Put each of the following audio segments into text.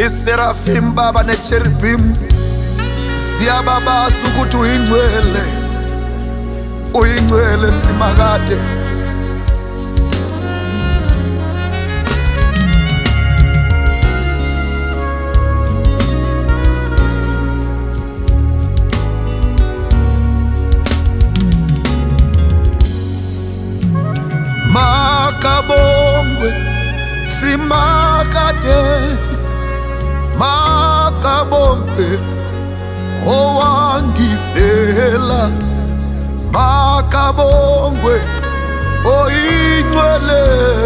Iserafim baba necherubim ziyababaza ukuthi uyingcwele, uyingcwele simakade. Makabongwe simakade, makabongwe owangifela, makabongwe oyingcwele,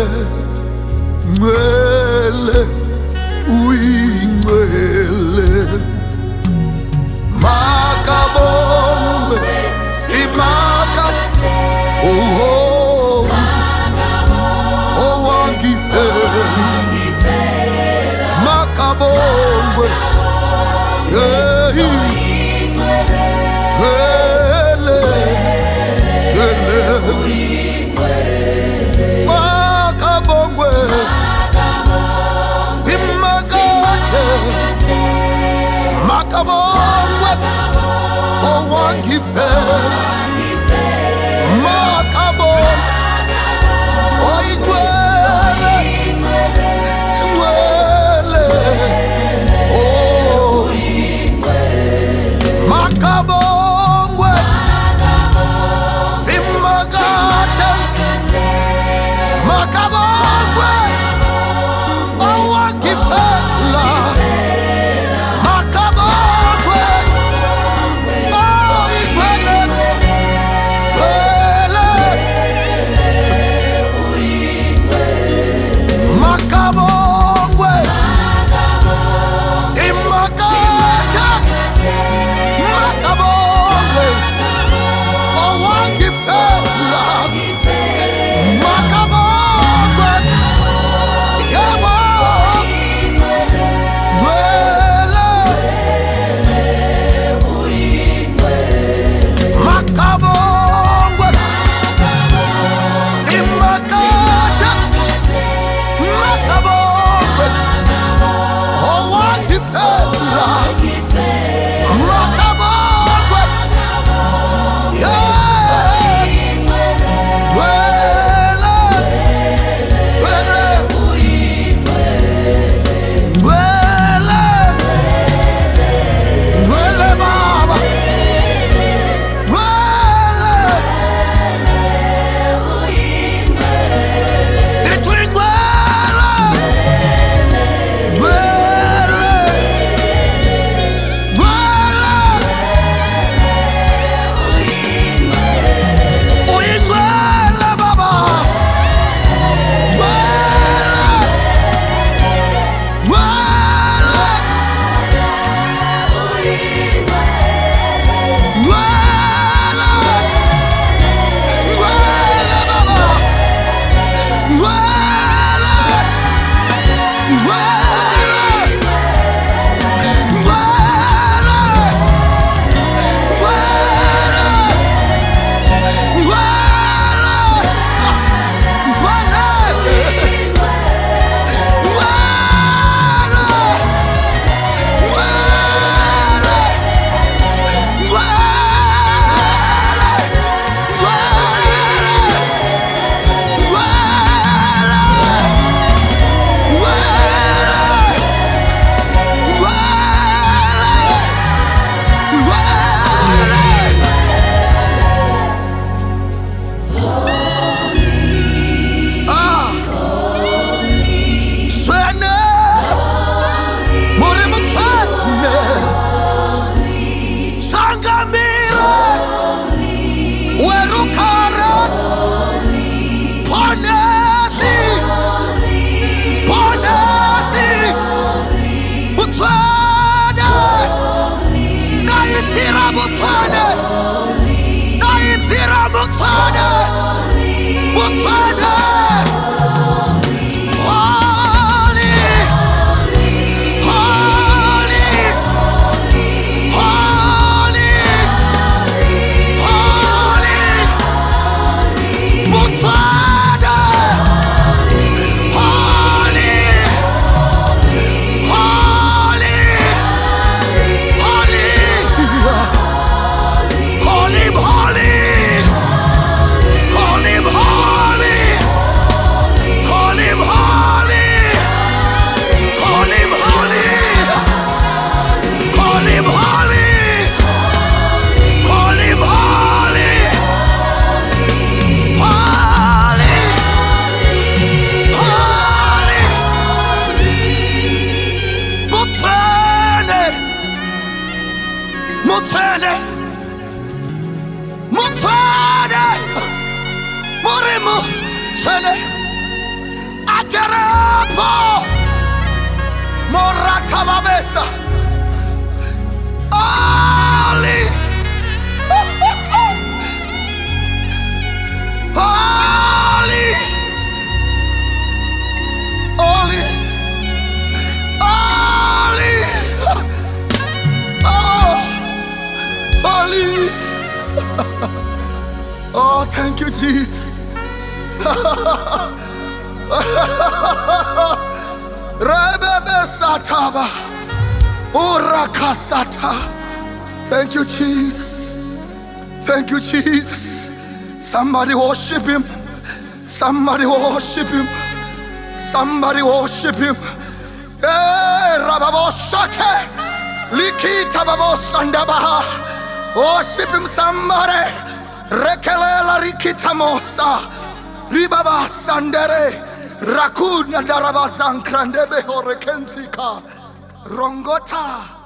ngcwele uyingcwele. Makabongwe simakade, makabongwe makabongwe simakade, makabongwe owangifela, makabongwe oyingcwele, makabongwe simakade, makabongwe owangifela, makabongwe oyingcwele, makabongwe simakade, makabongwe Mutwane Murimu Sene Agarapo Moratababesa Ali Ali Ali Ali Oh Ali Oh, thank you, Jesus. Rebebe Sataba. Urakasata. Thank you, Jesus. Thank you, Jesus. Somebody worship him. Somebody worship him. Somebody worship him. Hey, Rababo Shake. Likita Babo Sandabaha. Worship him, somebody. Rekelela rikitamosa. Ribaba Sandere. Rakuna Darabazan Krandebe Horekensika. Rongota.